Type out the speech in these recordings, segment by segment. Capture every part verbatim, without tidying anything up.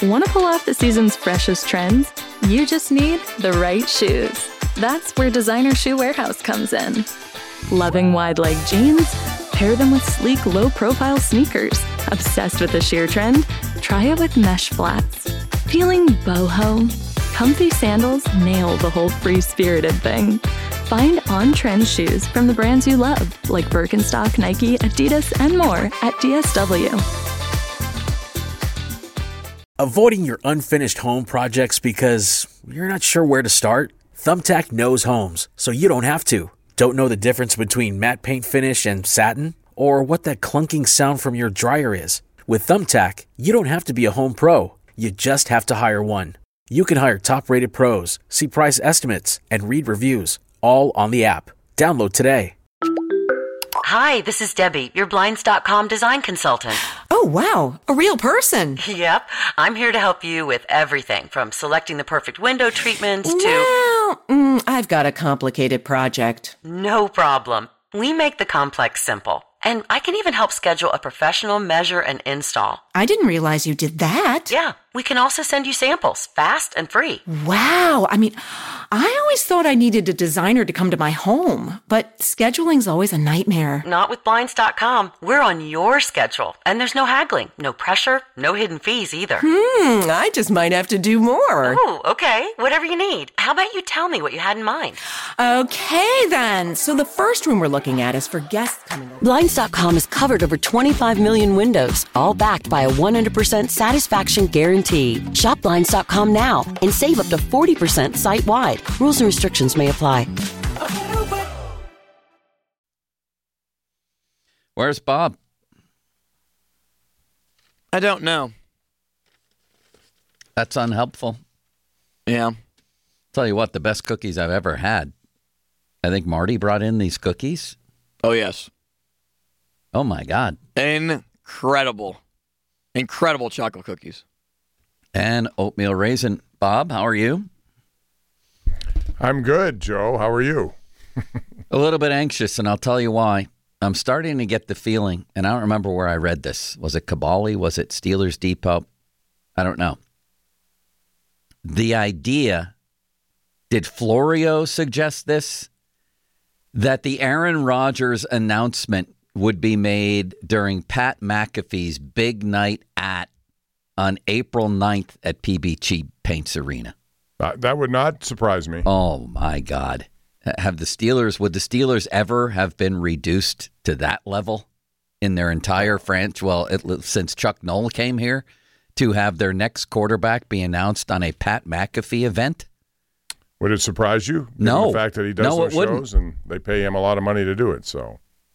Want to pull off the season's freshest trends? You just need the right shoes. That's where Designer Shoe Warehouse comes in. Loving wide-leg jeans? Pair them with sleek, low-profile sneakers. Obsessed with the sheer trend? Try it with mesh flats. Feeling boho? Comfy sandals nail the whole free-spirited thing. Find on-trend shoes from the brands you love, like Birkenstock, Nike, Adidas, and more at D S W. Avoiding your unfinished home projects because you're not sure where to start? Thumbtack knows homes, so you don't have to. Don't know the difference between matte paint finish and satin? Or what that clunking sound from your dryer is? With Thumbtack, you don't have to be a home pro. You just have to hire one. You can hire top-rated pros, see price estimates, and read reviews, all on the app. Download today. Hi, this is Debbie, your Blinds dot com design consultant. Oh, wow. A real person. Yep. I'm here to help you with everything from selecting the perfect window treatments to... Well, mm, I've got a complicated project. No problem. We make the complex simple. And I can even help schedule a professional measure and install. I didn't realize you did that. Yeah. We can also send you samples, fast and free. Wow. I mean, I always thought I needed a designer to come to my home, but scheduling's always a nightmare. Not with Blinds dot com. We're on your schedule, and there's no haggling, no pressure, no hidden fees either. Hmm, I just might have to do more. Oh, okay. Whatever you need. How about you tell me what you had in mind? Okay, then. So the first room we're looking at is for guests coming over. Blinds dot com has covered over twenty-five million windows, all backed by a one hundred percent satisfaction guarantee. Shop Blinds dot com now and save up to forty percent site-wide. Rules and restrictions may apply. Where's Bob? I don't know. That's unhelpful. Yeah. Tell you what, the best cookies I've ever had. I think Marty brought in these cookies. Oh, yes. Oh, my God. Incredible. Incredible chocolate cookies. And oatmeal raisin. Bob, how are you? I'm good, Joe. How are you? A little bit anxious, and I'll tell you why. I'm starting to get the feeling, and I don't remember where I read this. Was it Caballi? Was it Steelers Depot? I don't know. The idea, did Florio suggest this? That the Aaron Rodgers announcement would be made during Pat McAfee's big night at on April ninth at P B G Paints Arena. Uh, that would not surprise me. Oh, my God. Have the Steelers, would the Steelers ever have been reduced to that level in their entire franchise? Well, it, since Chuck Noll came here, to have their next quarterback be announced on a Pat McAfee event? Would it surprise you? No. The fact that he does no, those it wouldn't. shows and they pay him a lot of money to do it, so.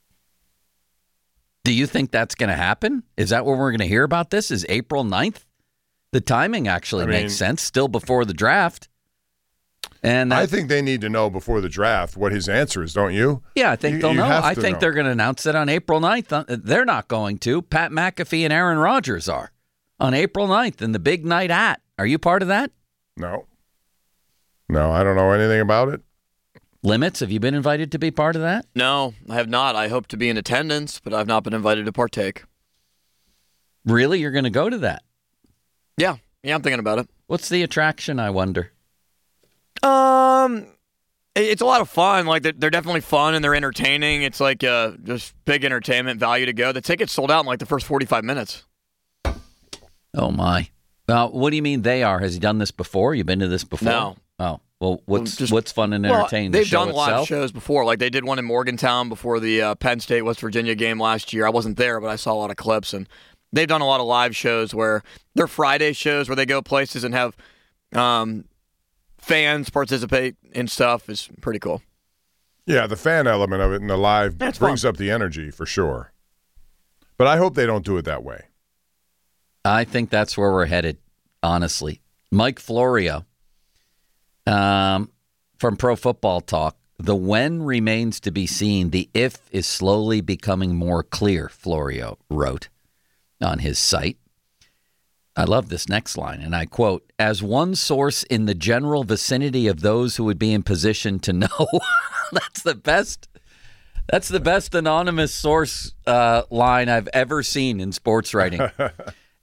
Do you think that's going to happen? Is that when we're going to hear about this? Is April ninth? The timing actually I mean, makes sense, still before the draft. And that, I think they need to know before the draft what his answer is, don't you? Yeah, I think you, they'll you know. have I to think know. they're going to announce it on April ninth. They're not going to. Pat McAfee and Aaron Rodgers are on April ninth and the big night at. Are you part of that? No. No, I don't know anything about it. Limits, have you been invited to be part of that? No, I have not. I hope to be in attendance, but I've not been invited to partake. Really? You're going to go to that? Yeah. Yeah, I'm thinking about it. What's the attraction, I wonder? Um, it's a lot of fun. Like, they're, they're definitely fun and they're entertaining. It's like uh, just big entertainment value to go. The tickets sold out in like the first forty-five minutes. Oh, my. Uh, what do you mean they are? Has he done this before? You been to this before? No. Oh, well, what's Just, what's fun and well, entertaining? They've the show done live itself? shows before. Like, they did one in Morgantown before the uh, Penn State-West Virginia game last year. I wasn't there, but I saw a lot of clips. And they've done a lot of live shows where they're Friday shows where they go places and have um, fans participate in stuff. Is pretty cool. Yeah, the fan element of it and the live That's brings fun. up the energy for sure. But I hope they don't do it that way. I think that's where we're headed, honestly. Mike Florio um, from Pro Football Talk. The when remains to be seen. The if is slowly becoming more clear, Florio wrote on his site. I love this next line, and I quote, as one source in the general vicinity of those who would be in position to know. That's the best. That's the best anonymous source uh, line I've ever seen in sports writing.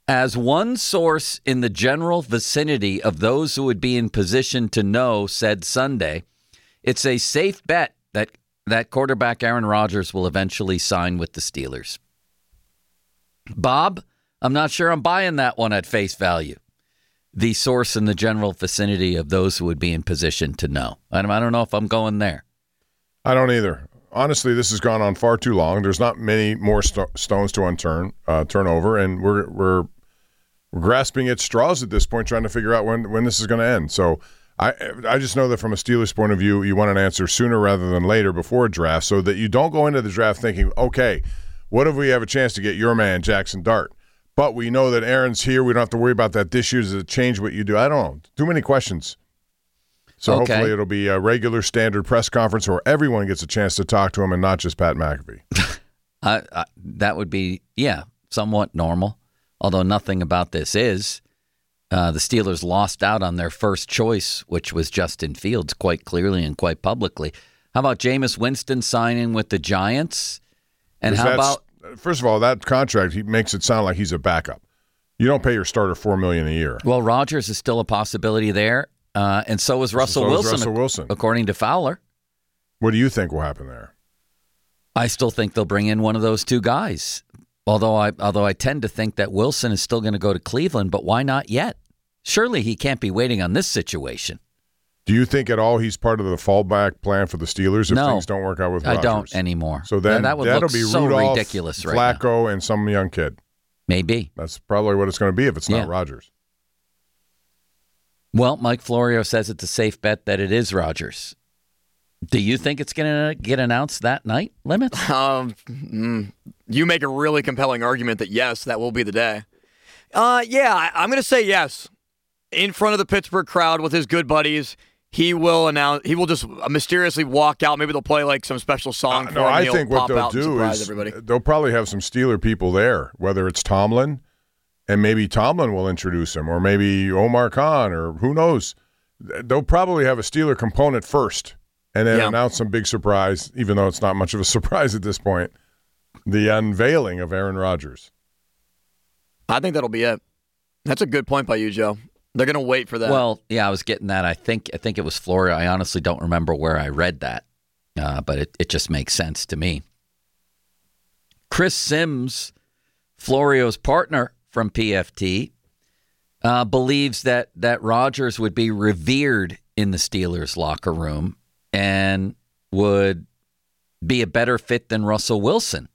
As one source in the general vicinity of those who would be in position to know said Sunday, it's a safe bet that that quarterback Aaron Rodgers will eventually sign with the Steelers. Bob, I'm not sure I'm buying that one at face value. The source in the general vicinity of those who would be in position to know. I don't, I don't know if I'm going there. I don't either. Honestly, this has gone on far too long. There's not many more st- stones to unturn, uh, turn over, and we're we're we're grasping at straws at this point, trying to figure out when when this is going to end. So I I just know that from a Steelers point of view, you want an answer sooner rather than later before a draft, so that you don't go into the draft thinking, okay, what if we have a chance to get your man Jackson Dart? But we know that Aaron's here. We don't have to worry about that this year. Does it change what you do? I don't know. Too many questions. So okay. Hopefully it'll be a regular standard press conference where everyone gets a chance to talk to him and not just Pat McAfee. I, I, that would be, yeah, somewhat normal, although nothing about this is. Uh, the Steelers lost out on their first choice, which was Justin Fields, quite clearly and quite publicly. How about Jameis Winston signing with the Giants? And how about... First of all, that contract he makes it sound like he's a backup. You don't pay your starter four million dollars a year. Well, Rodgers is still a possibility there. Uh, and so is Russell so Wilson, Russell Wilson, according to Fowler. What do you think will happen there? I still think they'll bring in one of those two guys. Although I, although I tend to think that Wilson is still going to go to Cleveland, but why not yet? Surely he can't be waiting on this situation. Do you think at all he's part of the fallback plan for the Steelers if no, things don't work out with Rodgers? I don't anymore. So then that would that'll look be so Rudolph, ridiculous right Flacco, now. and some young kid. Maybe. That's probably what it's going to be if it's yeah. not Rodgers. Well, Mike Florio says it's a safe bet that it is Rodgers. Do you think it's going to get announced that night, Limits? Um, mm, you make a really compelling argument that, yes, that will be the day. Uh, yeah, I, I'm going to say yes. In front of the Pittsburgh crowd with his good buddies, he will announce. He will just mysteriously walk out. Maybe they'll play like some special song Uh, Oh, for no, him. I He'll think what pop they'll out and do surprise is everybody. they'll probably have some Steeler people there, whether it's Tomlin, and maybe Tomlin will introduce him, or maybe Omar Khan, or who knows. They'll probably have a Steeler component first, and then Yeah. announce some big surprise, even though it's not much of a surprise at this point, the unveiling of Aaron Rodgers. I think that'll be it. That's a good point by you, Joe. They're going to wait for that. Well, yeah, I was getting that. I think I think it was Florio. I honestly don't remember where I read that, uh, but it, it just makes sense to me. Chris Sims, Florio's partner from P F T, uh, believes that that Rodgers would be revered in the Steelers locker room and would be a better fit than Russell Wilson.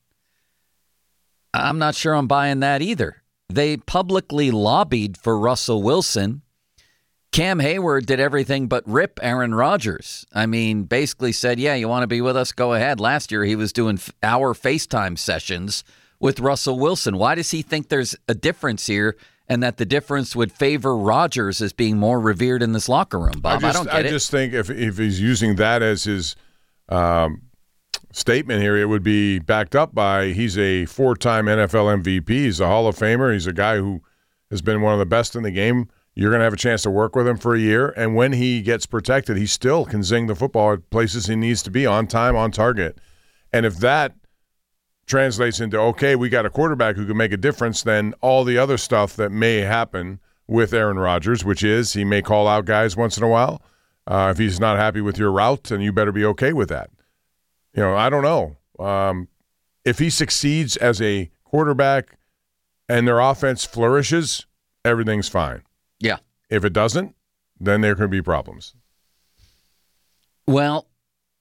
I'm not sure I'm buying that either. They publicly lobbied for Russell Wilson. Cam Hayward did everything but rip Aaron Rodgers. I mean, basically said, yeah, you want to be with us? Go ahead. Last year, he was doing hour FaceTime sessions with Russell Wilson. Why does he think there's a difference here and that the difference would favor Rodgers as being more revered in this locker room, Bob? I, I, just, don't get I it. I just think if, if he's using that as his um, statement here, it would be backed up by he's a four-time N F L M V P. He's a Hall of Famer. He's a guy who has been one of the best in the game. You're going to have a chance to work with him for a year, and when he gets protected, he still can zing the football at places he needs to be, on time, on target. And if that translates into, okay, we got a quarterback who can make a difference, then all the other stuff that may happen with Aaron Rodgers, which is he may call out guys once in a while. Uh, if he's not happy with your route, and you better be okay with that. You know, I don't know. Um, if he succeeds as a quarterback and their offense flourishes, everything's fine. Yeah. If it doesn't, then there could be problems. Well,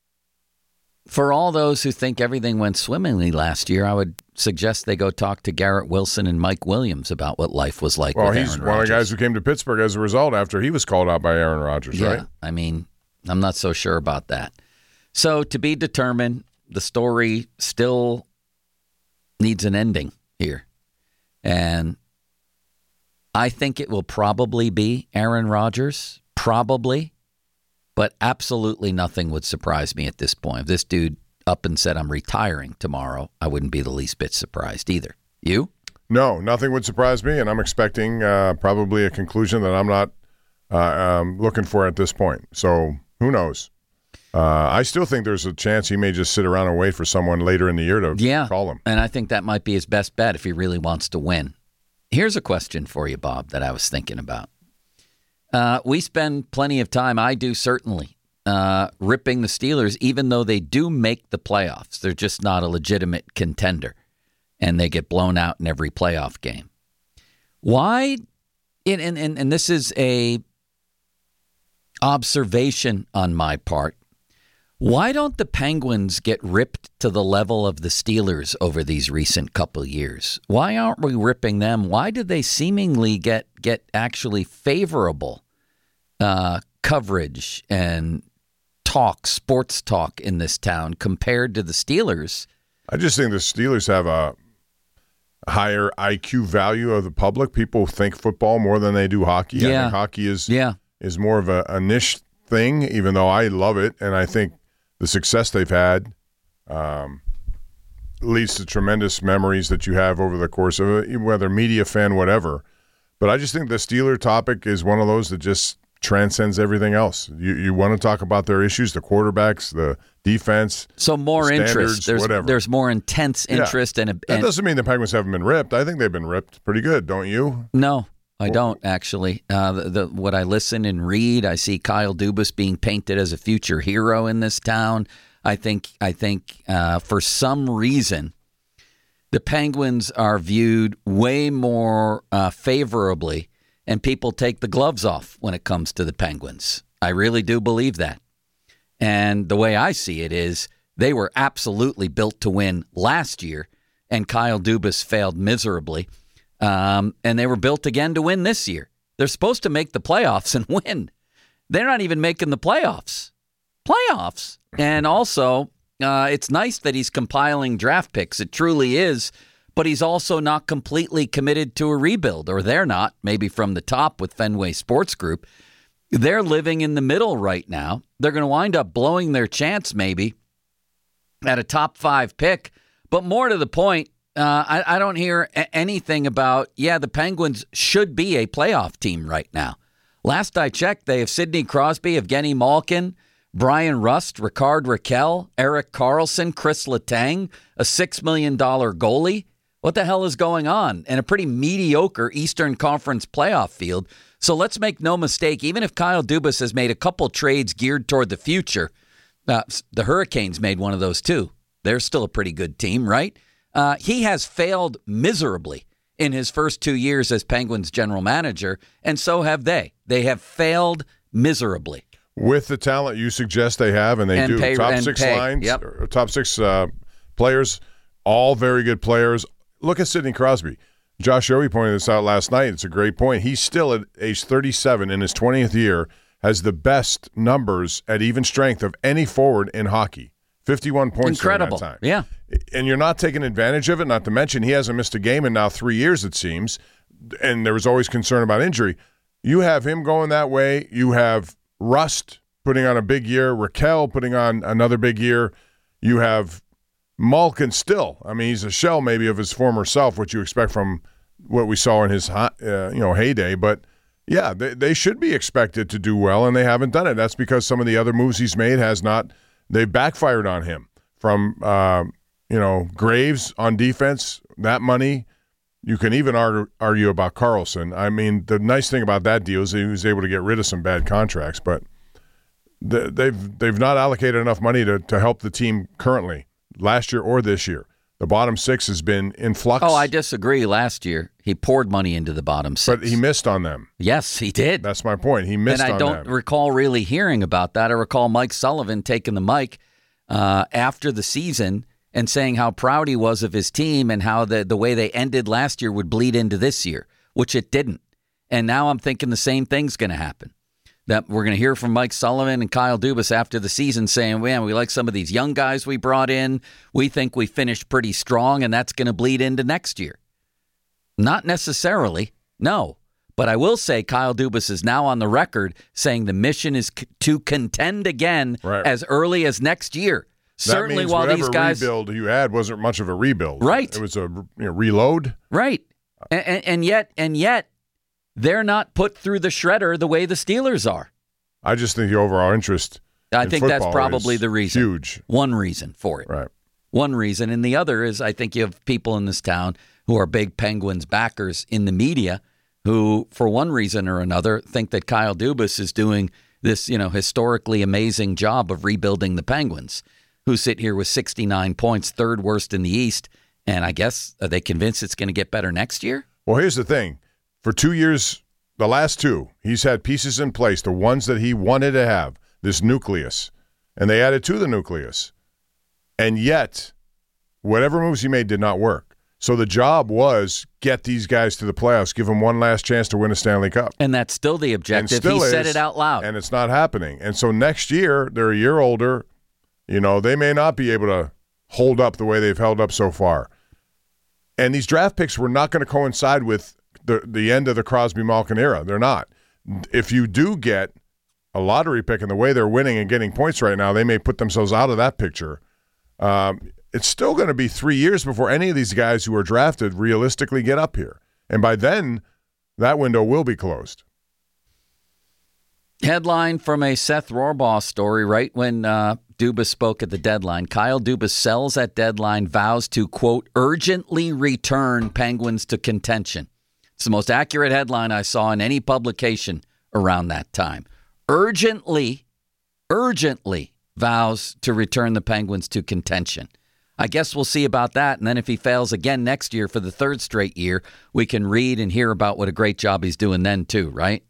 for all those who think everything went swimmingly last year, I would suggest they go talk to Garrett Wilson and Mike Williams about what life was like Well, with he's Aaron one Rodgers. of the guys who came to Pittsburgh as a result after he was called out by Aaron Rodgers, Yeah, right? I mean, I'm not so sure about that. So to be determined, the story still needs an ending here. And I think it will probably be Aaron Rodgers, probably, but absolutely nothing would surprise me at this point. If this dude up and said, I'm retiring tomorrow, I wouldn't be the least bit surprised either. You? No, nothing would surprise me, and I'm expecting uh, probably a conclusion that I'm not uh, um, looking for at this point. So who knows? Uh, I still think there's a chance he may just sit around and wait for someone later in the year to Yeah, call him. and I think that might be his best bet if he really wants to win. Here's a question for you, Bob, that I was thinking about. Uh, we spend plenty of time, I do certainly, uh, ripping the Steelers, even though they do make the playoffs. They're just not a legitimate contender, and they get blown out in every playoff game. Why, and, and, and this is a observation on my part, why don't the Penguins get ripped to the level of the Steelers over these recent couple of years? Why aren't we ripping them? Why do they seemingly get get actually favorable uh, coverage and talk, sports talk in this town compared to the Steelers? I just think the Steelers have a higher I Q value of the public. People think football more than they do hockey. Yeah. I think hockey is yeah. is more of a, a niche thing, even though I love it, and I think the success they've had um, leads to tremendous memories that you have over the course of it, whether media fan, whatever. But I just think the Steeler topic is one of those that just transcends everything else. You you want to talk about their issues, the quarterbacks, the defense. So more interest. There's whatever. there's more intense interest. Yeah. and, a, and That doesn't mean the Penguins haven't been ripped. I think they've been ripped pretty good, don't you? No. I don't, actually. Uh, the, the, what I listen and read, I see Kyle Dubas being painted as a future hero in this town. I think I think uh, for some reason, the Penguins are viewed way more uh, favorably, and people take the gloves off when it comes to the Penguins. I really do believe that. And the way I see it is they were absolutely built to win last year, and Kyle Dubas failed miserably. Um, and they were built again to win this year. They're supposed to make the playoffs and win. They're not even making the playoffs. Playoffs. And also, uh, it's nice that he's compiling draft picks. It truly is. But he's also not completely committed to a rebuild, or they're not, maybe from the top with Fenway Sports Group. They're living in the middle right now. They're going to wind up blowing their chance maybe at a top five pick. But more to the point, Uh, I, I don't hear a- anything about, yeah, the Penguins should be a playoff team right now. Last I checked, they have Sidney Crosby, Evgeny Malkin, Brian Rust, Ricard Raquel, Erik Karlsson, Chris Letang, a six million dollars goalie. What the hell is going on? And a pretty mediocre Eastern Conference playoff field. So let's make no mistake, even if Kyle Dubas has made a couple trades geared toward the future, uh, the Hurricanes made one of those too. They're still a pretty good team, right? Uh, he has failed miserably in his first two years as Penguins general manager, and so have they. They have failed miserably. With the talent you suggest they have, and they and do, pay, top and six pay. lines, Yep. or top six uh, players, all very good players. Look at Sidney Crosby. Josh Owie pointed this out last night. It's a great point. He's still at age thirty-seven in his twentieth year, has the best numbers at even strength of any forward in hockey. fifty-one points Incredible. during that time. Yeah. And you're not taking advantage of it, not to mention he hasn't missed a game in now three years, it seems, and there was always concern about injury. You have him going that way. You have Rust putting on a big year, Raquel putting on another big year. You have Malkin still. I mean, he's a shell maybe of his former self, what you expect from what we saw in his uh, you know heyday. But, yeah, they, they should be expected to do well, and they haven't done it. That's because some of the other moves he's made has not – they've backfired on him. From, uh, you know, Graves on defense, that money. You can even argue, argue about Karlsson. I mean, the nice thing about that deal is he was able to get rid of some bad contracts, but the, they've they've not allocated enough money to, to help the team currently, last year or this year. The bottom six has been in flux. Oh, I disagree. Last year, he poured money into the bottom six. But he missed on them. Yes, he did. That's my point. He missed on them. And I don't them. recall really hearing about that. I recall Mike Sullivan taking the mic uh, after the season and saying how proud he was of his team and how the, the way they ended last year would bleed into this year, which it didn't. And now I'm thinking the same thing's going to happen. That we're going to hear from Mike Sullivan and Kyle Dubas after the season saying, man, we like some of these young guys we brought in. We think we finished pretty strong, and that's going to bleed into next year. Not necessarily, no. But I will say Kyle Dubas is now on the record saying the mission is c- to contend again right. as early as next year. That Certainly means while whatever these guys rebuild you had wasn't much of a rebuild. Right. It was a you know, reload. Right. And, and, and yet, and yet, they're not put through the shredder the way the Steelers are. I just think the overall interest I in think that's football probably is the reason. Huge. One reason for it. Right. One reason. And the other is I think you have people in this town who are big Penguins backers in the media, who, for one reason or another, think that Kyle Dubas is doing this, you know, historically amazing job of rebuilding the Penguins, who sit here with sixty-nine points, third worst in the East. And I guess, are they convinced it's going to get better next year? Well, here's the thing. For two years, the last two, he's had pieces in place, the ones that he wanted to have, this nucleus. And they added to the nucleus. And yet, whatever moves he made did not work. So the job was get these guys to the playoffs, give them one last chance to win a Stanley Cup. And that's still the objective. Still he is, said it out loud. And it's not happening. And so next year, they're a year older. You know, they may not be able to hold up the way they've held up so far. And these draft picks were not going to coincide with the, the end of the Crosby-Malkin era. They're not. If you do get a lottery pick and the way they're winning and getting points right now, they may put themselves out of that picture. Um, it's still going to be three years before any of these guys who are drafted realistically get up here. And by then, that window will be closed. Headline from a Seth Rohrbaugh story right when uh, Dubas spoke at the deadline. Kyle Dubas sells at deadline, vows to, quote, urgently return Penguins to contention. It's the most accurate headline I saw in any publication around that time. Urgently, urgently vows to return the Penguins to contention. I guess we'll see about that. And then if he fails again next year for the third straight year, we can read and hear about what a great job he's doing then too, right?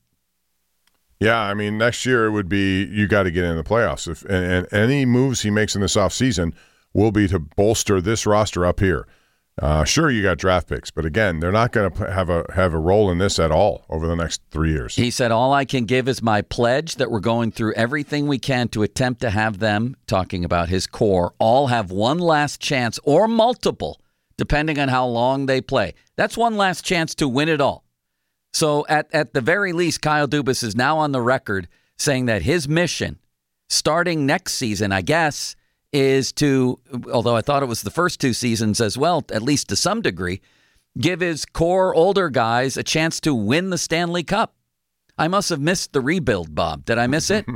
Yeah, I mean, next year it would be you got to get in the playoffs. If and, and any moves he makes in this offseason will be to bolster this roster up here. Uh, sure, you got draft picks, but again, they're not going to have a have a role in this at all over the next three years. He said, all I can give is my pledge that we're going through everything we can to attempt to have them, talking about his core, all have one last chance or multiple, depending on how long they play. That's one last chance to win it all. So at, at the very least, Kyle Dubas is now on the record saying that his mission, starting next season, I guess, is to, although I thought it was the first two seasons as well, at least to some degree, give his core older guys a chance to win the Stanley Cup. I must have missed the rebuild, Bob. Did I miss it?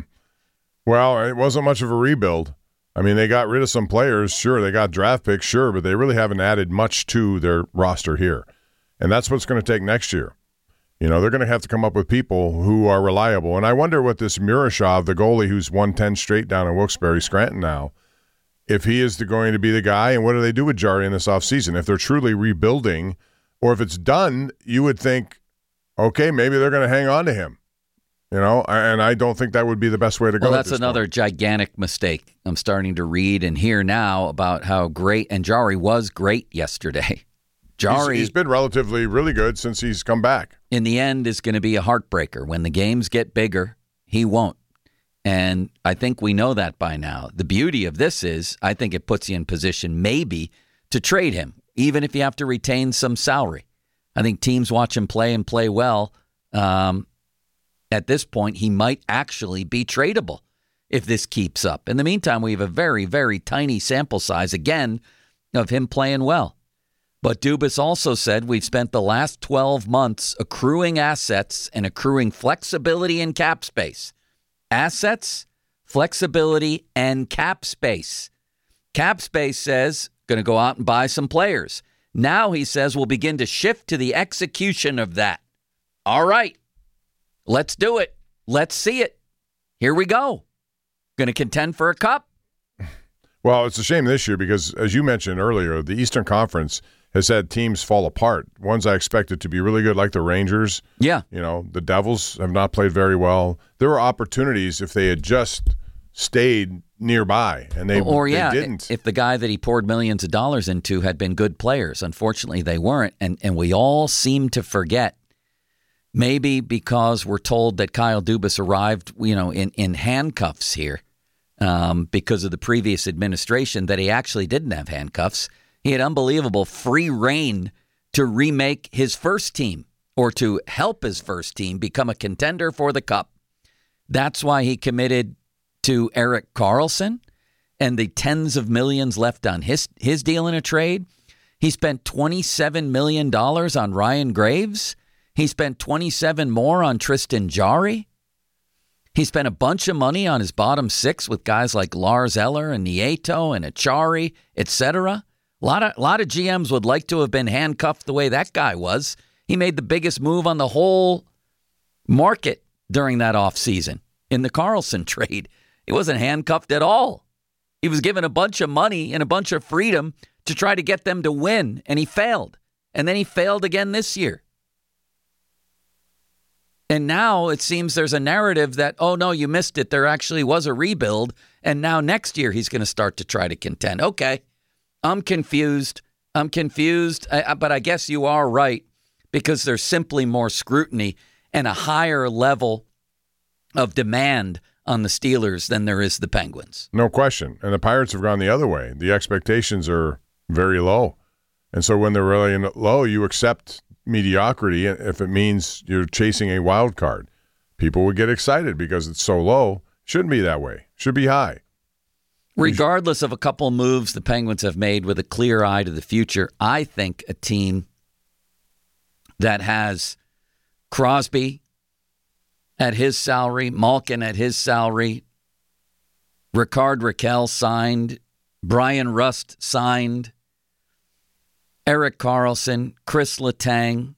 Well, it wasn't much of a rebuild. I mean, they got rid of some players. Sure, they got draft picks. Sure, but they really haven't added much to their roster here. And that's what's going to take next year. You know, they're going to have to come up with people who are reliable. And I wonder what this Murashov, the goalie who's won ten straight down in Wilkes-Barre Scranton now, if he is the, going to be the guy, and what do they do with Jarry in this offseason? If they're truly rebuilding, or if it's done, you would think, okay, maybe they're going to hang on to him. You know, and I don't think that would be the best way to go. Well, that's another point. Gigantic mistake. I'm starting to read and hear now about how great, and Jarry was great yesterday. Jarry, he's, he's been relatively really good since he's come back. In the end, is going to be a heartbreaker. When the games get bigger, he won't. And I think we know that by now. The beauty of this is, I think it puts you in position maybe to trade him, even if you have to retain some salary. I think teams watch him play and play well. Um, at this point, he might actually be tradable if this keeps up. In the meantime, we have a very, very tiny sample size, again, of him playing well. But Dubas also said we've spent the last twelve months accruing assets and accruing flexibility in cap space. Assets, flexibility, and cap space. Cap space says, going to go out and buy some players. Now he says we'll begin to shift to the execution of that. All right, let's do it. Let's see it. Here we go. Going to contend for a cup? Well, it's a shame this year because, as you mentioned earlier, the Eastern Conference has had teams fall apart. Ones I expected to be really good, like the Rangers. Yeah. You know, the Devils have not played very well. There were opportunities if they had just stayed nearby, and they, or, yeah, they didn't. If the guy that he poured millions of dollars into had been good players. Unfortunately, they weren't, and, and we all seem to forget, maybe because we're told that Kyle Dubas arrived, you know, in, in handcuffs here um, because of the previous administration, that he actually didn't have handcuffs. He had unbelievable free reign to remake his first team or to help his first team become a contender for the Cup. That's why he committed to Erik Karlsson and the tens of millions left on his, his deal in a trade. He spent twenty-seven million dollars on Ryan Graves. He spent twenty-seven more on Tristan Jarry. He spent a bunch of money on his bottom six with guys like Lars Eller and Nieto and Achari, et cetera. A lot of, a lot of G Ms would like to have been handcuffed the way that guy was. He made the biggest move on the whole market during that offseason in the Carlson trade. He wasn't handcuffed at all. He was given a bunch of money and a bunch of freedom to try to get them to win, and he failed. And then he failed again this year. And now it seems there's a narrative that, oh, no, you missed it. There actually was a rebuild, and now next year he's going to start to try to contend. Okay, I'm confused. I'm confused, I, but I guess you are right because there's simply more scrutiny and a higher level of demand on the Steelers than there is the Penguins. No question. And the Pirates have gone the other way. The expectations are very low. And so when they're really low, you accept mediocrity if it means you're chasing a wild card. People would get excited because it's so low. Shouldn't be that way. Should be high. Regardless of a couple moves the Penguins have made with a clear eye to the future, I think a team that has Crosby at his salary, Malkin at his salary, Rickard Rakell signed, Brian Rust signed, Erik Karlsson, Chris Letang,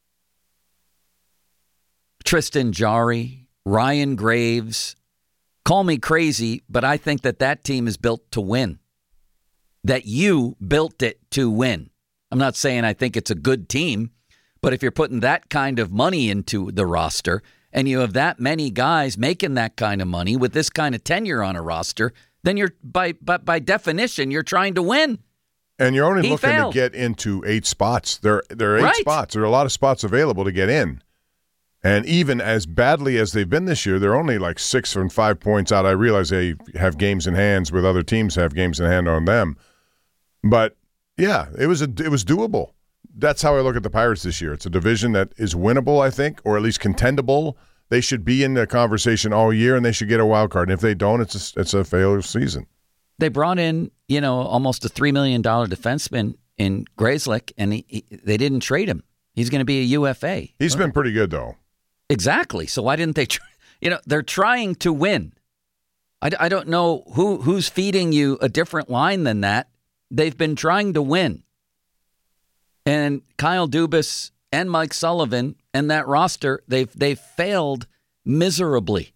Tristan Jarry, Ryan Graves. Call me crazy, but I think that that team is built to win. That you built it to win. I'm not saying I think it's a good team, but if you're putting that kind of money into the roster and you have that many guys making that kind of money with this kind of tenure on a roster, then you're by by, by definition, you're trying to win. And you're only he looking failed. to get into eight spots. There, there are eight Right. spots. There are a lot of spots available to get in. And even as badly as they've been this year, they're only like six and five points out. I realize they have games in hands with other teams have games in hand on them. But, yeah, it was a, it was doable. That's how I look at the Pirates this year. It's a division that is winnable, I think, or at least contendable. They should be in the conversation all year, and they should get a wild card. And if they don't, it's a, it's a failure season. They brought in, you know, almost a three million dollars defenseman in Grzelcyk, and he, he, they didn't trade him. He's going to be a U F A. He's been pretty good, though. Exactly. So why didn't they, try, you know, they're trying to win. I, I don't know who who's feeding you a different line than that. They've been trying to win. And Kyle Dubas and Mike Sullivan and that roster, they've they've failed miserably.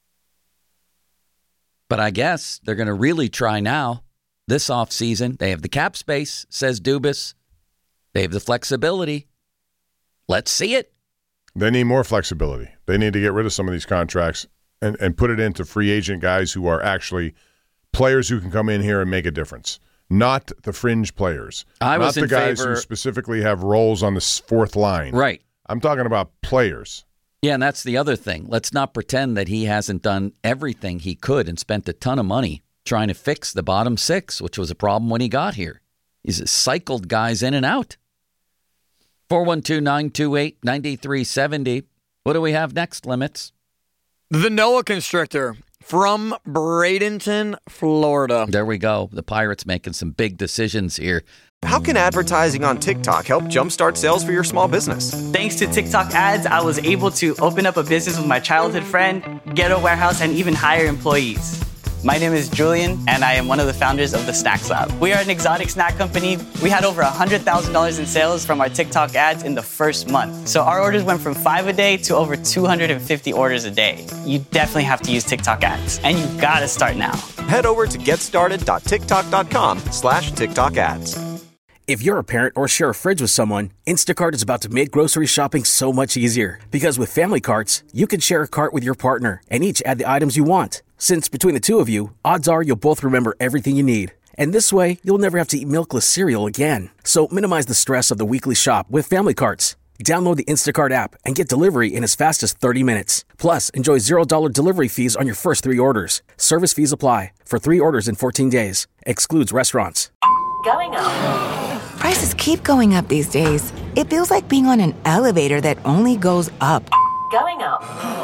But I guess they're going to really try now this offseason. They have the cap space, says Dubas. They have the flexibility. Let's see it. They need more flexibility. They need to get rid of some of these contracts and, and put it into free agent guys who are actually players who can come in here and make a difference, not the fringe players. I not was the in guys favor... who specifically have roles on the fourth line. Right. I'm talking about players. Yeah, and that's the other thing. Let's not pretend that he hasn't done everything he could and spent a ton of money trying to fix the bottom six, which was a problem when he got here. He's cycled guys in and out. four one two, nine two eight, nine three seven zero. What do we have next, Limits? The Noah Constrictor from Bradenton, Florida. There we go. The Pirates making some big decisions here. How can advertising on TikTok help jumpstart sales for your small business? Thanks to TikTok ads, I was able to open up a business with my childhood friend, get a warehouse, and even hire employees. My name is Julian, and I am one of the founders of the Snacks Lab. We are an exotic snack company. We had over one hundred thousand dollars in sales from our TikTok ads in the first month. So our orders went from five a day to over two hundred fifty orders a day. You definitely have to use TikTok ads, and you gotta start now. Head over to getstarted.tiktok.com slash TikTok ads. If you're a parent or share a fridge with someone, Instacart is about to make grocery shopping so much easier. Because with family carts, you can share a cart with your partner and each add the items you want. Since between the two of you, odds are you'll both remember everything you need. And this way, you'll never have to eat milkless cereal again. So minimize the stress of the weekly shop with family carts. Download the Instacart app and get delivery in as fast as thirty minutes. Plus, enjoy zero dollars delivery fees on your first three orders. Service fees apply for three orders in fourteen days. Excludes restaurants. Going up. Prices keep going up these days. It feels like being on an elevator that only goes up. Going up.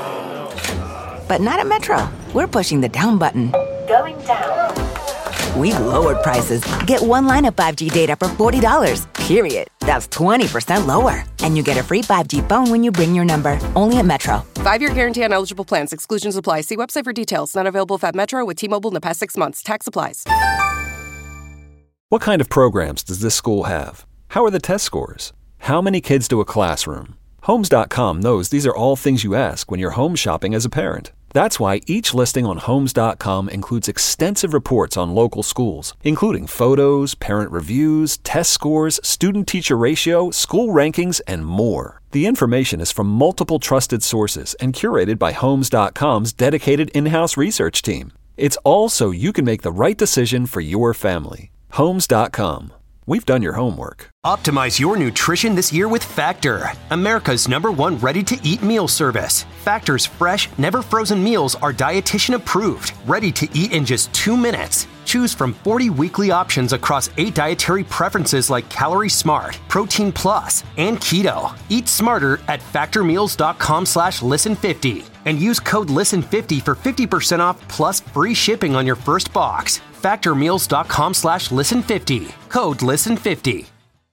But not at Metro. We're pushing the down button. Going down. We've lowered prices. Get one line of five G data for forty dollars, period. That's twenty percent lower. And you get a free five G phone when you bring your number. Only at Metro. Five-year guarantee on eligible plans. Exclusions apply. See website for details. Not available at Metro with T-Mobile in the past six months. Tax applies. What kind of programs does this school have? How are the test scores? How many kids do a classroom? Homes dot com knows these are all things you ask when you're home shopping as a parent. That's why each listing on Homes dot com includes extensive reports on local schools, including photos, parent reviews, test scores, student-teacher ratio, school rankings, and more. The information is from multiple trusted sources and curated by Homes dot com's dedicated in-house research team. It's all so you can make the right decision for your family. Homes dot com. We've done your homework. Optimize your nutrition this year with Factor, America's number one ready-to-eat meal service. Factor's fresh, never-frozen meals are dietitian approved, ready to eat in just two minutes. Choose from forty weekly options across eight dietary preferences like Calorie Smart, Protein Plus, and Keto. Eat smarter at factormeals.com slash listen50 and use code listen fifty for fifty percent off plus free shipping on your first box. factormeals.com slash listen50. Code listen fifty.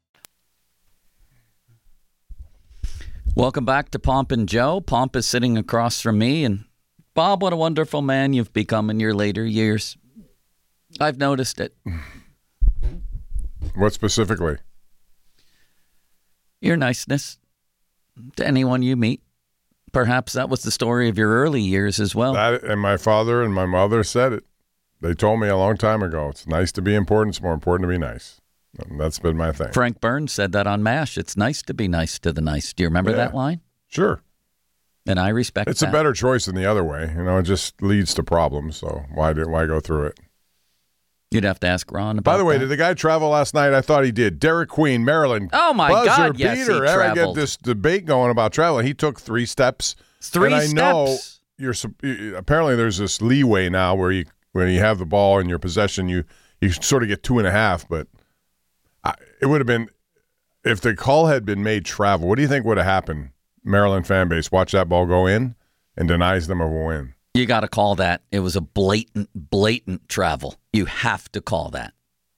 Welcome back to Pomp and Joe. Pomp is sitting across from me, and Bob, what a wonderful man you've become in your later years. I've noticed it. What specifically? Your niceness to anyone you meet. Perhaps that was the story of your early years as well. That, and my father and my mother said it. They told me a long time ago, it's nice to be important. It's more important to be nice. And that's been my thing. Frank Burns said that on MASH. It's nice to be nice to the nice. Do you remember Yeah. that line? Sure. And I respect It's that. a better choice than the other way. You know, it just leads to problems. So why do, why go through it? You'd have to ask Ron about By the way, that. did the guy travel last night? I thought he did. Derek Queen, Maryland. Oh, my Buzzer God, yes, he beater. I get traveled. this debate going about traveling. He took three steps. Three and I steps. know you're sup- apparently there's this leeway now where you when you have the ball in your possession, you you sort of get two and a half. But I, it would have been if the call had been made travel. What do you think would have happened? Maryland fan base watch that ball go in and denies them of a win. You got to call that. It was a blatant, blatant travel. You have to call that.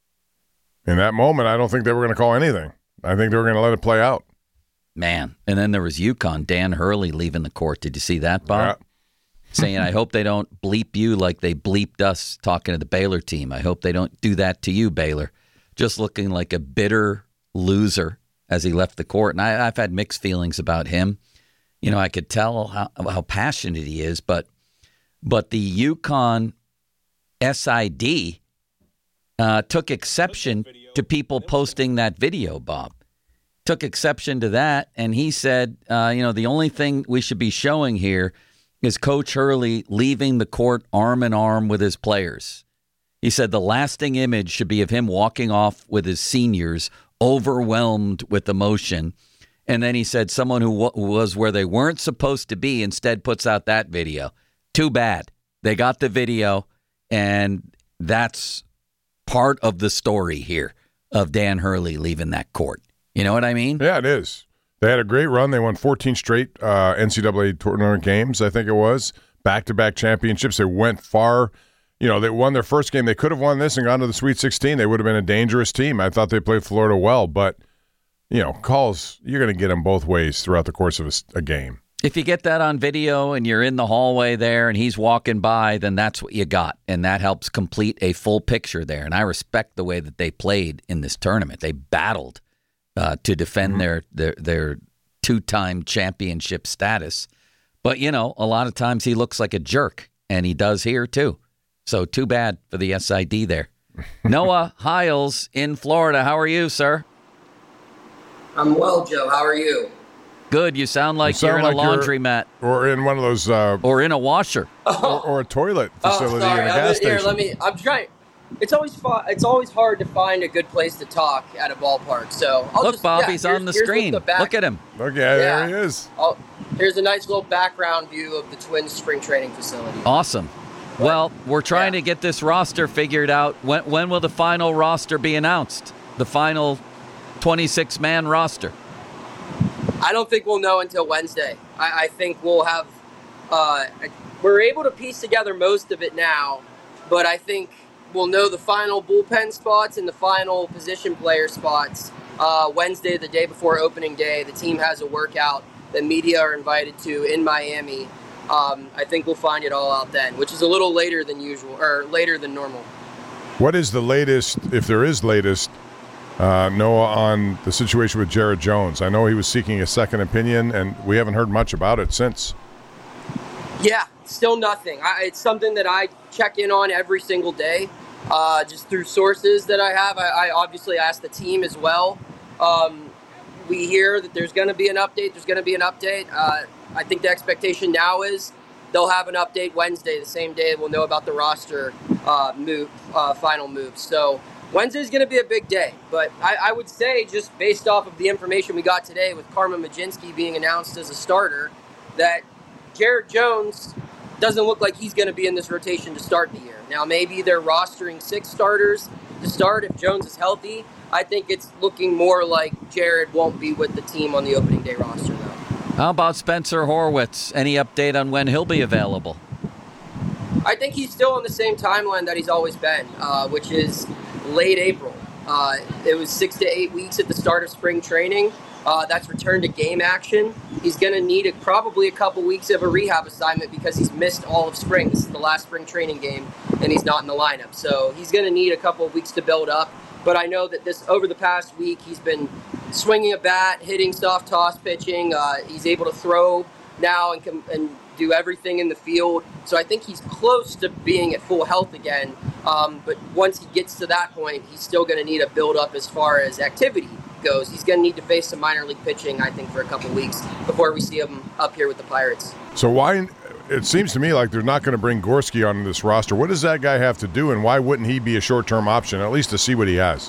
In that moment, I don't think they were going to call anything. I think they were going to let it play out. Man. And then there was UConn, Dan Hurley leaving the court. Did you see that, Bob? Yeah. Saying, I hope they don't bleep you like they bleeped us talking to the Baylor team. I hope they don't do that to you, Baylor. Just looking like a bitter loser as he left the court. And I, I've had mixed feelings about him. You know, I could tell how, how passionate he is, but but the UConn S I D uh, took exception to people posting that video, Bob. Took exception to that, and he said, uh, you know, the only thing we should be showing here is Coach Hurley leaving the court arm in arm with his players. He said the lasting image should be of him walking off with his seniors, overwhelmed with emotion. And then he said someone who w- was where they weren't supposed to be instead puts out that video. Too bad. They got the video, and that's part of the story here of Dan Hurley leaving that court. You know what I mean? Yeah, it is. They had a great run. They won fourteen straight uh, N C double A tournament games, I think it was. Back-to-back championships. They went far. You know, they won their first game. They could have won this and gone to the Sweet sixteen. They would have been a dangerous team. I thought they played Florida well, but, you know, calls, you're going to get them both ways throughout the course of a, a game. If you get that on video and you're in the hallway there and he's walking by, then that's what you got. And that helps complete a full picture there. And I respect the way that they played in this tournament. They battled uh, to defend mm-hmm. their, their, their two-time championship status. But, you know, a lot of times he looks like a jerk, and he does here too. So too bad for the S I D there. Noah Hiles in Florida. How are you, sir? I'm well, Joe. How are you? Good. You sound like you sound you're in like a laundromat. Or in one of those. Uh, or in a washer. Or, or a toilet facility oh, sorry. in a I'm gas in, here, station. let me, I'm trying. It's always fun. It's always hard to find a good place to talk at a ballpark. So I'll Look, just, Bob, yeah, he's on the screen. The back, Look at him. Look, yeah, there he is. I'll, here's a nice little background view of the Twins spring training facility. Awesome. Well, we're trying yeah. to get this roster figured out. When when will the final roster be announced? The final twenty-six man roster? I don't think we'll know until Wednesday. I, I think we'll have uh, – we're able to piece together most of it now, but I think we'll know the final bullpen spots and the final position player spots uh, Wednesday, the day before opening day. The team has a workout that media are invited to in Miami. Um, I think we'll find it all out then, which is a little later than usual, or later than normal. What is the latest, if there is latest, uh, Noah, on the situation with Jared Jones? I know he was seeking a second opinion, and we haven't heard much about it since. Yeah, still nothing. I, it's something that I check in on every single day, uh, just through sources that I have. I, I obviously ask the team as well. Um, we hear that there's going to be an update. There's going to be an update. Uh, I think the expectation now is they'll have an update Wednesday, the same day we'll know about the roster uh, move, uh, final move. So Wednesday is going to be a big day. But I, I would say, just based off of the information we got today with Carmen Majinski being announced as a starter, that Jared Jones doesn't look like he's going to be in this rotation to start the year. Now, maybe they're rostering six starters to start if Jones is healthy. I think it's looking more like Jared won't be with the team on the opening day roster, though. How about Spencer Horwitz? Any update on when he'll be available? I think he's still on the same timeline that he's always been, uh, which is late April. Uh, it was six to eight weeks at the start of spring training. Uh, that's return to game action. He's going to need a, probably a couple weeks of a rehab assignment because he's missed all of spring. This is the last spring training game, and he's not in the lineup. So he's going to need a couple of weeks to build up. But I know that this over the past week, he's been swinging a bat, hitting soft toss pitching. Uh, he's able to throw now and, com- and do everything in the field. So I think he's close to being at full health again. Um, but once he gets to that point, he's still going to need a build up as far as activity goes. He's going to need to face some minor league pitching, I think, for a couple weeks before we see him up here with the Pirates. So why? It seems to me like they're not going to bring Gorski on this roster. What does that guy have to do, and why wouldn't he be a short-term option, at least to see what he has?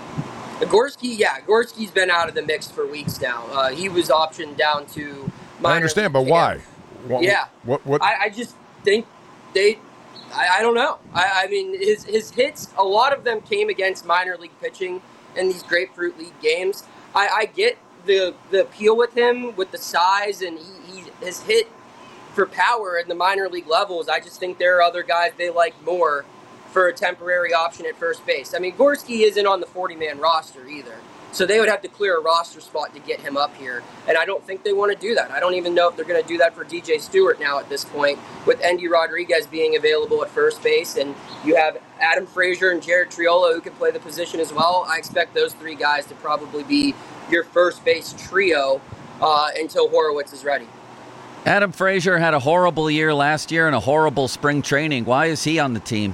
Gorski, yeah, Gorski's been out of the mix for weeks now. Uh, he was optioned down to minor I understand, but camp. why? What, yeah. What? What? I, I just think they, I, I don't know. I, I mean, his, his hits, a lot of them came against minor league pitching in these Grapefruit League games. I, I get the the appeal with him, with the size, and he, he his hit for power in the minor league levels. I just think there are other guys they like more for a temporary option at first base. I mean, Gorski isn't on the forty-man roster either, so they would have to clear a roster spot to get him up here, and I don't think they want to do that. I don't even know if they're going to do that for D J Stewart now at this point, with Endy Rodriguez being available at first base, and you have Adam Frazier and Jared Triolo who can play the position as well. I expect those three guys to probably be your first base trio uh, until Horwitz is ready. Adam Frazier had a horrible year last year and a horrible spring training. Why is he on the team?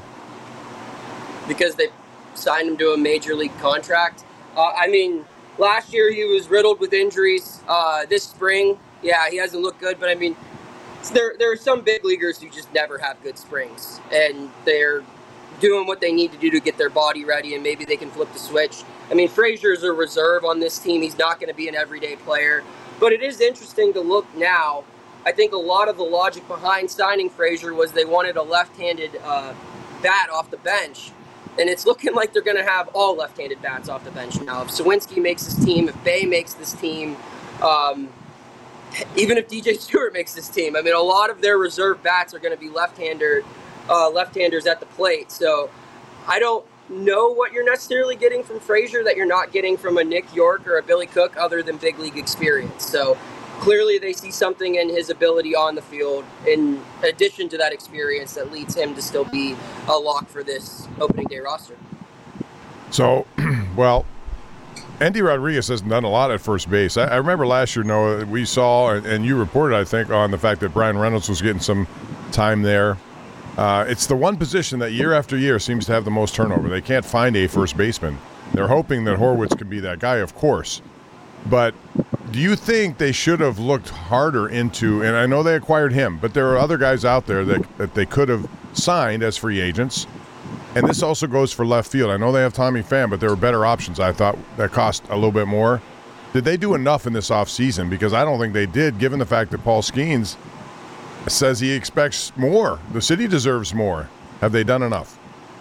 Because they signed him to a major league contract. Uh, I mean, last year he was riddled with injuries. Uh, this spring, yeah, he hasn't looked good. But, I mean, there, there are some big leaguers who just never have good springs. And they're doing what they need to do to get their body ready, and maybe they can flip the switch. I mean, Frazier's a reserve on this team. He's not going to be an everyday player. But it is interesting to look now. I think a lot of the logic behind signing Frazier was they wanted a left-handed uh, bat off the bench, and it's looking like they're going to have all left-handed bats off the bench now. If Sawinski makes this team, if Bay makes this team, um, even if D J Stewart makes this team, I mean, a lot of their reserve bats are going to be left-hander, uh, left-handers at the plate. So I don't know what you're necessarily getting from Frazier that you're not getting from a Nick York or a Billy Cook other than big league experience. So clearly they see something in his ability on the field in addition to that experience that leads him to still be a lock for this opening day roster. So, well, Endy Rodriguez hasn't done a lot at first base. I, I remember last year, Noah, we saw, and, and you reported, I think, on the fact that Brian Reynolds was getting some time there. Uh, it's the one position that year after year seems to have the most turnover. They can't find a first baseman. They're hoping that Horwitz can be that guy, of course. But do you think they should have looked harder into, and I know they acquired him, but there are other guys out there that, that they could have signed as free agents, and this also goes for left field. I know they have Tommy Pham, but there were better options, I thought, that cost a little bit more. Did they do enough in this offseason? Because I don't think they did, given the fact that Paul Skeens says he expects more. The city deserves more. Have they done enough?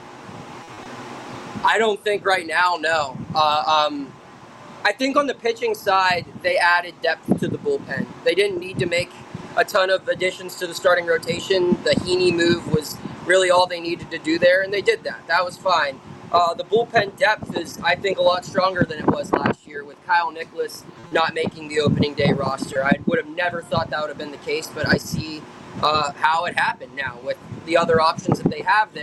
I don't think right now, no. Uh, um, I think on the pitching side, they added depth to the bullpen. They didn't need to make a ton of additions to the starting rotation. The Heaney move was really all they needed to do there, and they did that. That was fine. Uh, the bullpen depth is, I think, a lot stronger than it was last year with Kyle Nicholas not making the opening day roster. I would have never thought that would have been the case, but I see uh, how it happened now with the other options that they have there.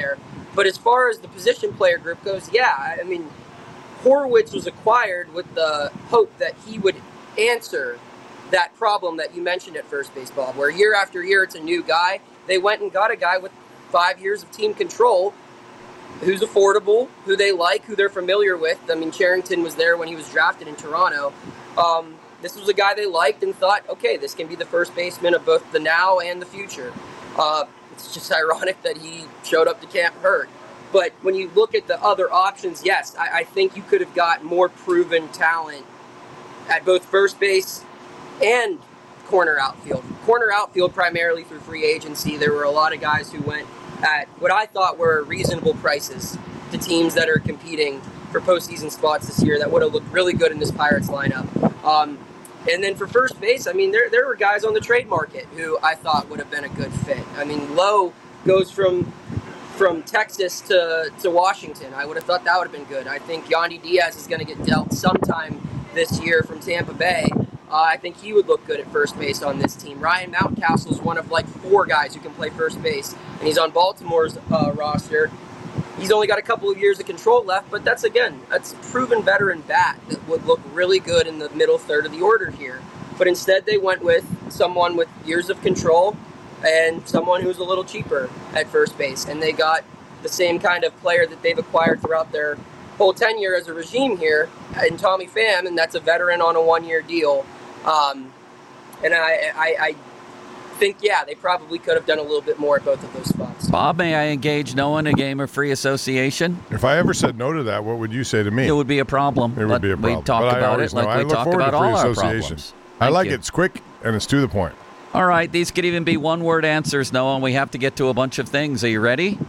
But as far as the position player group goes, yeah, I mean, Horwitz was acquired with the hope that he would answer that problem that you mentioned at first base, Bob, where year after year it's a new guy. They went and got a guy with five years of team control who's affordable, who they like, who they're familiar with. I mean, Cherington was there when he was drafted in Toronto. Um, this was a guy they liked and thought, okay, this can be the first baseman of both the now and the future. Uh, it's just ironic that he showed up to camp hurt. But when you look at the other options, yes, I, I think you could have got more proven talent at both first base and corner outfield. Corner outfield primarily through free agency. There were a lot of guys who went at what I thought were reasonable prices to teams that are competing for postseason spots this year that would have looked really good in this Pirates lineup. Um, and then for first base, I mean, there there were guys on the trade market who I thought would have been a good fit. I mean, Lowe goes from from Texas to, to Washington. I would have thought that would have been good. I think Yandy Diaz is going to get dealt sometime this year from Tampa Bay. Uh, I think he would look good at first base on this team. Ryan Mountcastle is one of like four guys who can play first base, and he's on Baltimore's uh, roster. He's only got a couple of years of control left, but that's, again, that's a proven veteran bat that would look really good in the middle third of the order here. But instead they went with someone with years of control and someone who's a little cheaper at first base. And they got the same kind of player that they've acquired throughout their whole tenure as a regime here in Tommy Pham, and that's a veteran on a one-year deal. Um, and I, I, I think, yeah, they probably could have done a little bit more at both of those spots. Bob, may I engage Noah in a game of free association? If I ever said no to that, what would you say to me? It would be a problem. It would be a problem. We talk but about it like know. we talk about all our problems. I Thank like you. it. It's quick and it's to the point. All right, these could even be one-word answers, Noah, and we have to get to a bunch of things. Are you ready?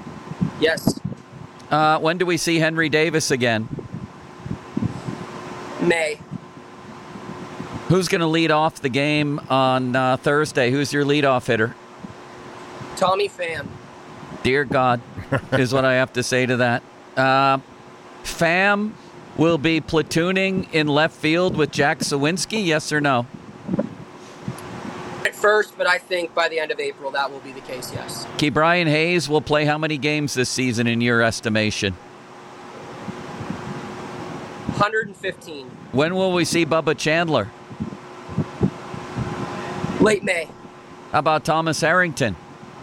Yes. Uh, when do we see Henry Davis again? May. Who's going to lead off the game on uh, Thursday? Who's your leadoff hitter? Tommy Pham. Dear God, is what I have to say to that. Uh, Pham will be platooning in left field with Jack Sawinski, yes or no? At first, but I think by the end of April that will be the case, yes. Ke'Bryan Hayes will play how many games this season in your estimation? one hundred fifteen. When will we see Bubba Chandler? Late May. How about Thomas Harrington?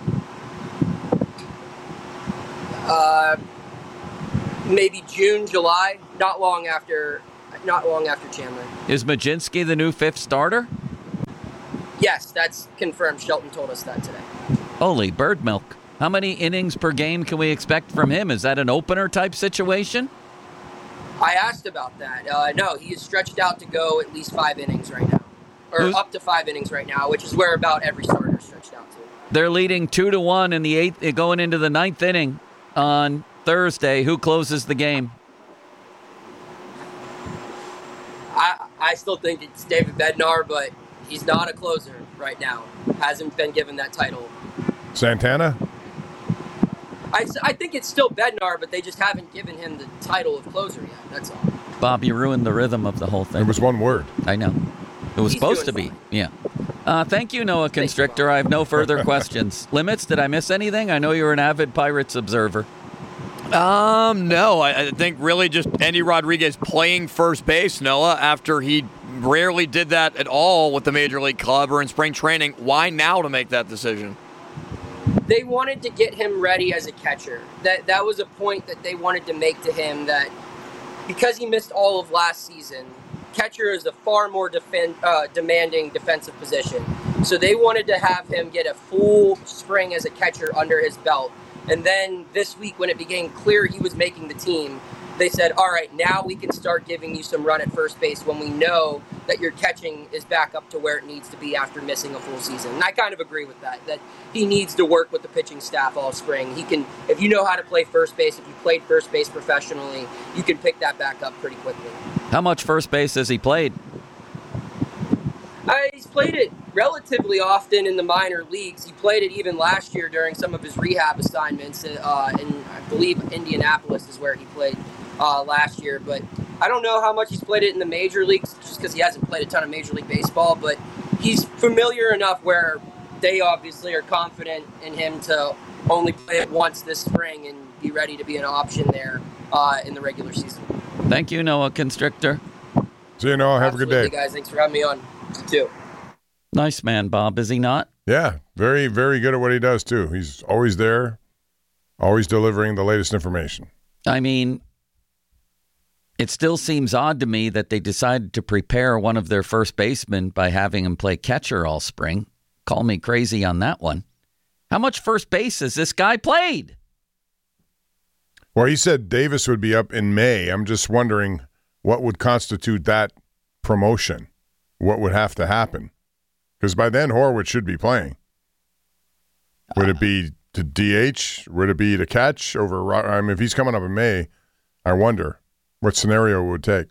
Uh, maybe June, July. Not long after. Not long after Chandler. Is Majinski the new fifth starter? Yes, that's confirmed. Shelton told us that today. Holy bird milk. How many innings per game can we expect from him? Is that an opener type situation? I asked about that. Uh, no, he is stretched out to go at least five innings right now. Or Who's, up to five innings right now, which is where about every starter is stretched out to. They're leading two to one in the eighth, going into the ninth inning on Thursday. Who closes the game? I I still think it's David Bednar, but he's not a closer right now. Hasn't been given that title. Santana? I, I think it's still Bednar, but they just haven't given him the title of closer yet. That's all. Bob, you ruined the rhythm of the whole thing. It was one word. I know. It was He's supposed to doing be. Yeah. Uh, thank you, Noah Constrictor. you, I have no further questions. Limits, did I miss anything? I know you're an avid Pirates observer. Um, no, I, I think really just Andy Rodriguez playing first base, Noah, after he rarely did that at all with the Major League Club or in spring training. Why now to make that decision? They wanted to get him ready as a catcher. That that was a point that they wanted to make to him, that because he missed all of last season, catcher is a far more defend, uh, demanding defensive position. So they wanted to have him get a full spring as a catcher under his belt. And then this week, when it became clear he was making the team, they said, all right, now we can start giving you some run at first base when we know that your catching is back up to where it needs to be after missing a full season. And I kind of agree with that, that he needs to work with the pitching staff all spring. He can, if you know how to play first base, if you played first base professionally, you can pick that back up pretty quickly. How much first base has he played? Uh, he's played it relatively often in the minor leagues. He played it even last year during some of his rehab assignments. Uh, in, I believe, Indianapolis is where he played uh, last year. But I don't know how much he's played it in the major leagues, just because he hasn't played a ton of Major League Baseball. But he's familiar enough where they obviously are confident in him to only play it once this spring and be ready to be an option there uh, in the regular season. Thank you, Noah Constrictor. See you, Noah. Have Absolutely, a good day. guys. Thanks for having me on, you too. Nice man, Bob, is he not? Yeah, very, very good at what he does, too. He's always there, always delivering the latest information. I mean, it still seems odd to me that they decided to prepare one of their first basemen by having him play catcher all spring. Call me crazy on that one. How much first base has this guy played? Well, he said Davis would be up in May. I'm just wondering what would constitute that promotion. What would have to happen? Because by then, Horwitz should be playing. Would it be to D H? Would it be to catch over? I mean, if he's coming up in May, I wonder what scenario it would take.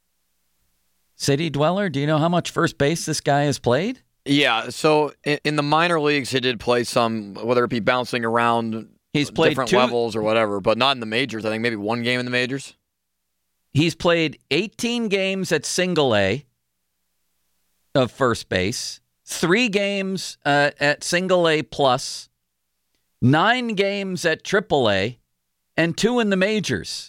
City Dweller, do you know how much first base this guy has played? Yeah, so in, in the minor leagues, he did play some, whether it be bouncing around He's played different two, levels or whatever, but not in the majors. I think maybe one game in the majors. He's played eighteen games at single A of first base, three games uh, at single A plus, nine games at triple A, and two in the majors.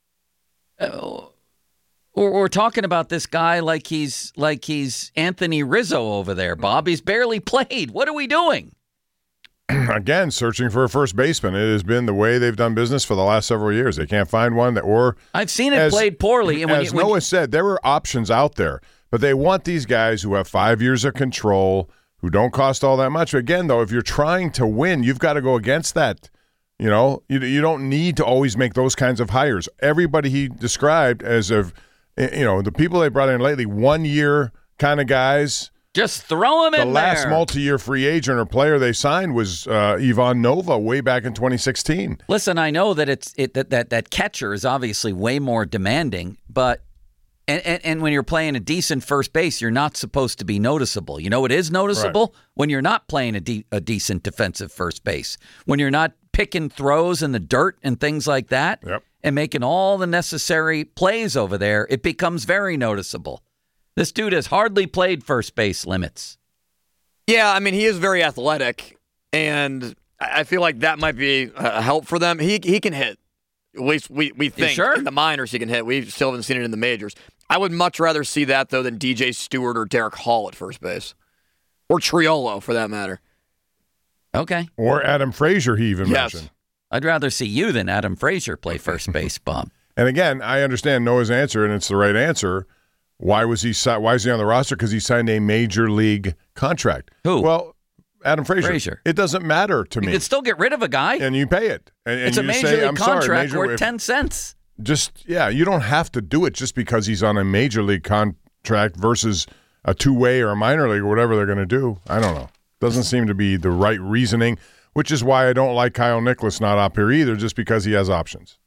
Uh, we're, we're talking about this guy like he's like he's Anthony Rizzo over there, Bob. He's barely played. What are we doing? Again, searching for a first baseman. It has been the way they've done business for the last several years. They can't find one that, or I've seen it as, played poorly. And when as you, when Noah you, said, there were options out there, but they want these guys who have five years of control, who don't cost all that much. Again, though, if you're trying to win, you've got to go against that. You know, you you don't need to always make those kinds of hires. Everybody he described as of, you know, the people they brought in lately, one year kind of guys. Just throw him the in there. The last there. multi-year free agent or player they signed was uh, Ivan Nova way back in twenty sixteen. Listen, I know that it's it that that, that catcher is obviously way more demanding, but and, and and when you're playing a decent first base, you're not supposed to be noticeable. You know what is noticeable? Right. When you're not playing a, de- a decent defensive first base, when you're not picking throws in the dirt and things like that, yep. and making all the necessary plays over there, it becomes very noticeable. This dude has hardly played first base limits. Yeah, I mean, he is very athletic, and I feel like that might be a help for them. He he can hit. At least we, we think. Sure? In the minors he can hit. We still haven't seen it in the majors. I would much rather see that, though, than D J Stewart or Derek Hall at first base. Or Triolo, for that matter. Okay. Or Adam Frazier, he even yes. mentioned. I'd rather see you than Adam Frazier play first base, Bob. And again, I understand Noah's answer, and it's the right answer. Why was he? Why is he on the roster? Because he signed a major league contract. Who? Well, Adam Frazier. Frazier. It doesn't matter to you me. You could still get rid of a guy, and you pay it. And, and it's you a major say, league I'm contract sorry, major, worth if, ten cents. Just yeah, you don't have to do it just because he's on a major league contract versus a two-way or a minor league or whatever they're going to do. I don't know. Doesn't seem to be the right reasoning, which is why I don't like Kyle Nicholas not up here either, just because he has options.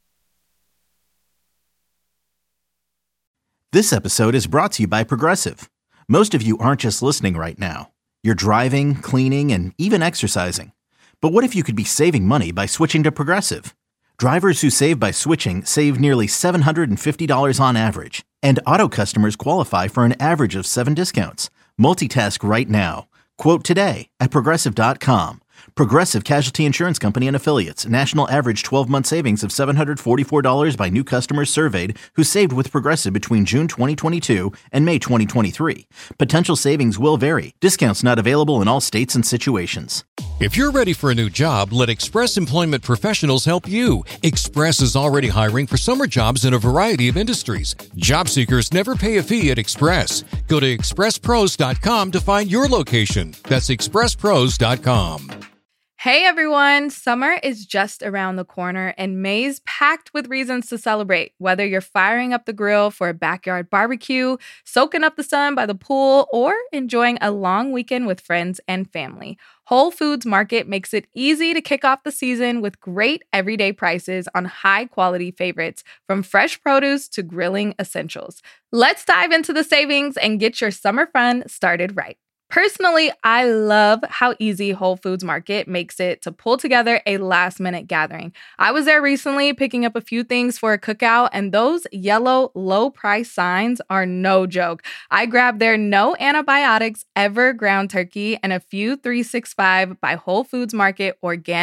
This episode is brought to you by Progressive. Most of you aren't just listening right now. You're driving, cleaning, and even exercising. But what if you could be saving money by switching to Progressive? Drivers who save by switching save nearly seven hundred fifty dollars on average. And auto customers qualify for an average of seven discounts. Multitask right now. Quote today at Progressive dot com. Progressive Casualty Insurance Company and Affiliates. National average twelve-month savings of seven hundred forty-four dollars by new customers surveyed who saved with Progressive between June twenty twenty-two and May twenty twenty-three. Potential savings will vary. Discounts not available in all states and situations. If you're ready for a new job, let Express Employment Professionals help you. Express is already hiring for summer jobs in a variety of industries. Job seekers never pay a fee at Express. Go to express pros dot com to find your location. That's express pros dot com. Hey everyone, summer is just around the corner and May's packed with reasons to celebrate. Whether you're firing up the grill for a backyard barbecue, soaking up the sun by the pool, or enjoying a long weekend with friends and family, Whole Foods Market makes it easy to kick off the season with great everyday prices on high-quality favorites, from fresh produce to grilling essentials. Let's dive into the savings and get your summer fun started right. Personally, I love how easy Whole Foods Market makes it to pull together a last-minute gathering. I was there recently picking up a few things for a cookout, and those yellow low-price signs are no joke. I grabbed their no antibiotics ever ground turkey and a few three sixty-five by Whole Foods Market organic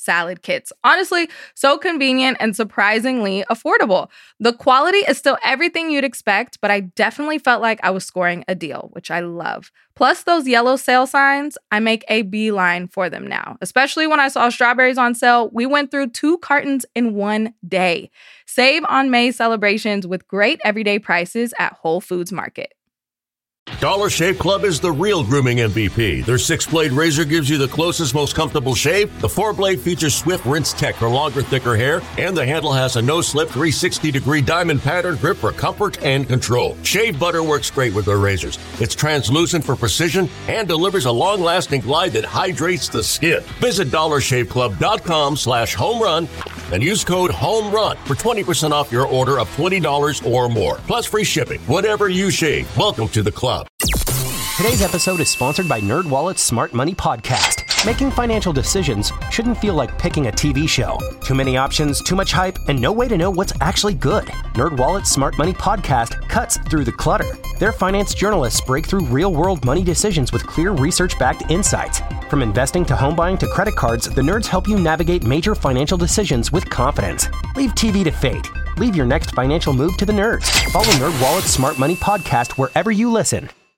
salad kits. Honestly, so convenient and surprisingly affordable. The quality is still everything you'd expect, but I definitely felt like I was scoring a deal, which I love. Plus those yellow sale signs, I make a beeline for them now. Especially when I saw strawberries on sale, we went through two cartons in one day. Save on May's celebrations with great everyday prices at Whole Foods Market. Dollar Shave Club is the real grooming M V P. Their six-blade razor gives you the closest, most comfortable shave. The four-blade features swift rinse tech for longer, thicker hair, and the handle has a no-slip three hundred sixty degree diamond pattern grip for comfort and control. Shave butter works great with their razors. It's translucent for precision and delivers a long-lasting glide that hydrates the skin. Visit dollar shave club dot com slash home run and use code HOMERUN for twenty percent off your order of twenty dollars or more, plus free shipping. Whatever you shave, welcome to the club. Today's episode is sponsored by NerdWallet's Smart Money Podcast. Making financial decisions shouldn't feel like picking a T V show. Too many options, too much hype, and no way to know what's actually good. NerdWallet's Smart Money Podcast cuts through the clutter. Their finance journalists break through real-world money decisions with clear research-backed insights. From investing to home buying to credit cards, the nerds help you navigate major financial decisions with confidence. Leave T V to fate. Leave your next financial move to the nerds. Follow NerdWallet's Smart Money Podcast wherever you listen.